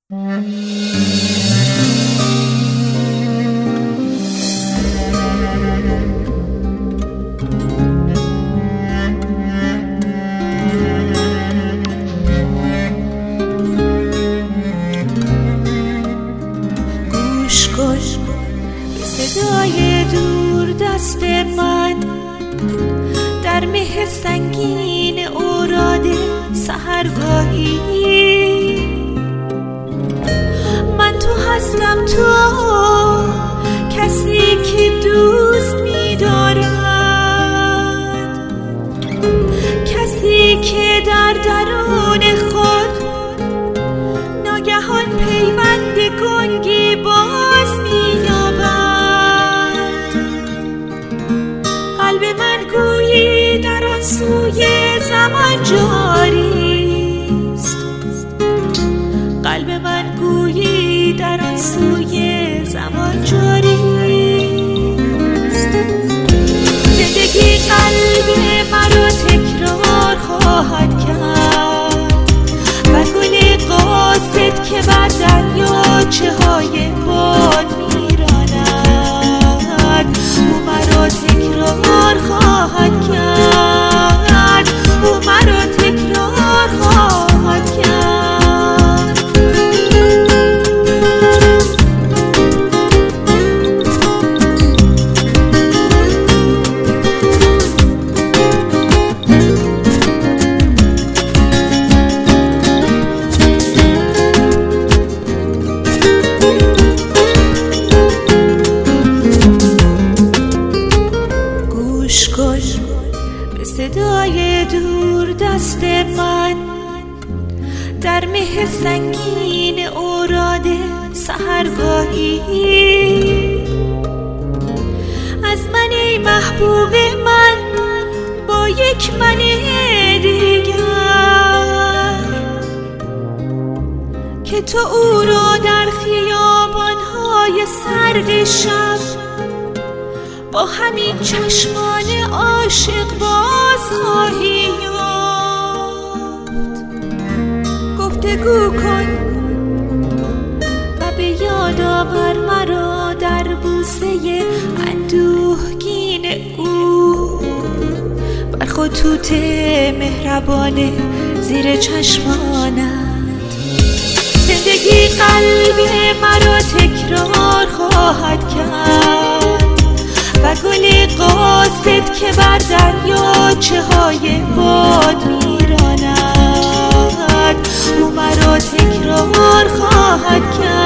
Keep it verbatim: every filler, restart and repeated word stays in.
گوش کن به صدای دور دست من، در مه سنگین اوراد سحرگاهی. من تو هستم، تو کسی که دوست می‌دارد، کسی که در درون خود ناگهان پیوند گنگی باز می‌یابد. قلب من گویی در آن سوی زمان جاری است، قلب من گویی در آن سوی زمان جاری است. زندگی قلب مرا تکرار خواهد کرد و گل قاصد که بر دریاچه های باد میراند، او مرا تکرار خواهد کرد، او مرا تکرار خواهد کرد. گوش کن به صدای دور دست من، در مه سنگین اوراد سحرگاهی. از من ای محبوب من با یک من دیگر، که تو او را در خیابان‌های سرد شب با همین چشمان عاشق باز خواهی یافت. گفتگو کن و به یاد آور مرا در بوسه اندوهگین او، بر خطوط مهربان زیر چشمانت. زندگی قلب مرا تکرار خواهد کرد و گل قاصد که بر دریاچه های باد میراند، او مرا تکرار خواهد کرد.